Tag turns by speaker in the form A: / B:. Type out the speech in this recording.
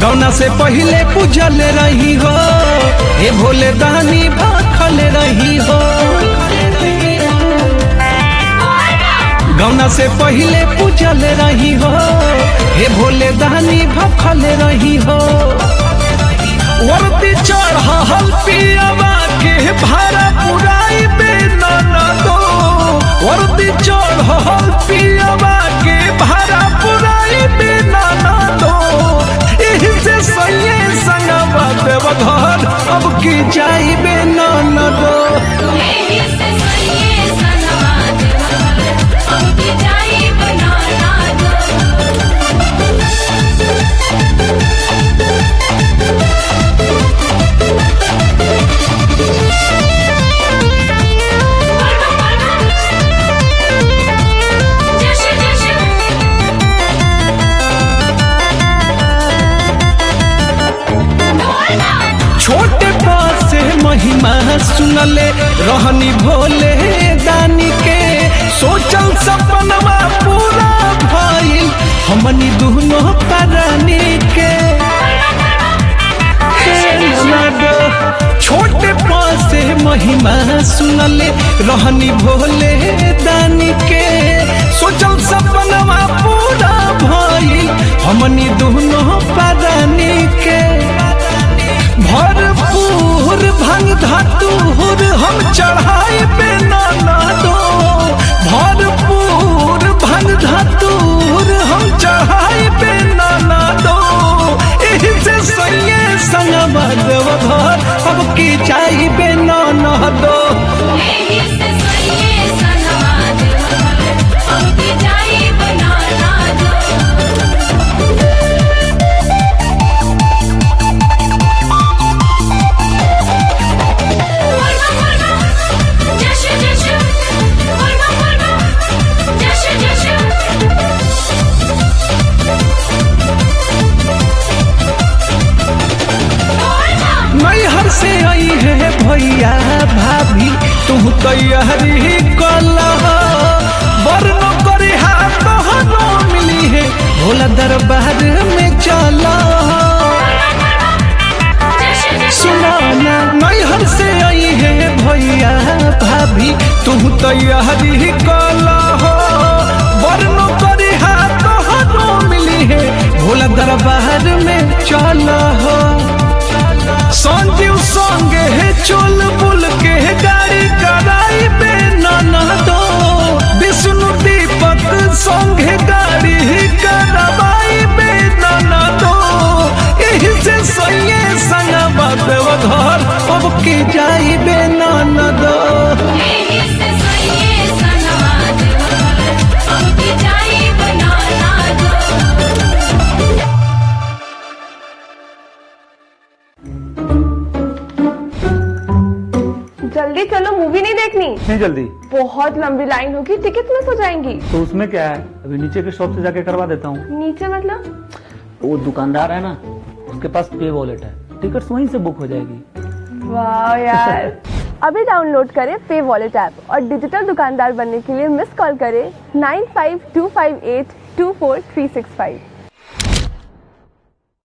A: गौना से पहले पूजल रही हो, हे भोले दानी भाखल रही हो। गौना से पहले पूजल रही हो, हे भोले दानी भाखल रही हो। वर्दी चढ़ल पियवा के भाड़ा पुराई बेना न दो, वर्दी चढ़ल पियवा के भाड़ा पुराई बेना न दो। एही से सैये संगवा देव घर अब की जाई बेना न दो।
B: एही से सैये संगवा देव घर अब की जाई बेना न दो।
A: छोटे पास महिमा सुनले रहनी भोले दानी के, सोचल सपनवा पूरा भइल हमनी दुनो परानी के। छोटे पास महिमा सुनले रहनी भोले दानी के, सोचल सपनवा पूरा भइल हमनी दुनो परानी के। भरपूर भंग धतूर हम चढ़ाई बेना ना दो, भरपूर भंग धतूर हम चढ़ाई बेना ना दो। एही से सैये संगवा देव घर अब की जाई बेना ना दो।
B: एही से सैये संगवा देव घर अब की जाई बेना ना दो।
A: नैहर से आई है भैया भाभी तू तैयारी कलह, बरनो करे हाथ तोहरो मिली है भोला दरबार में चला। सुनाना नैहर से आई है भैया भाभी तू तैयारी कलह, बरनो करे हाथ तोहरो मिली है भोला दरबार में चला। संजीव संगे है चोल बुल के गाड़ी कराई बेना ना दो, विष्णु दीपक संगे गाड़ी करवाई बेना ना दो। एही से सैये संगवा देव घर अब की जाई बेना ना दो।
B: एही से सैये संगवा देव घर अब की जाई बेना ना दो।
C: जल्दी चलो, मूवी नहीं देखनी।
D: नहीं जल्दी,
C: बहुत लंबी लाइन होगी, टिकट मिस हो जाएंगी।
D: तो उसमें क्या है, अभी नीचे के शॉप से जाके करवा देता हूँ।
C: नीचे मतलब?
D: वो दुकानदार है ना, उसके पास पे वॉलेट है, टिकट वहीं से बुक हो जाएगी।
C: वाह यार। अभी डाउनलोड करें पे वॉलेट ऐप और डिजिटल दुकानदार बनने के लिए मिस कॉल करें 9525824365।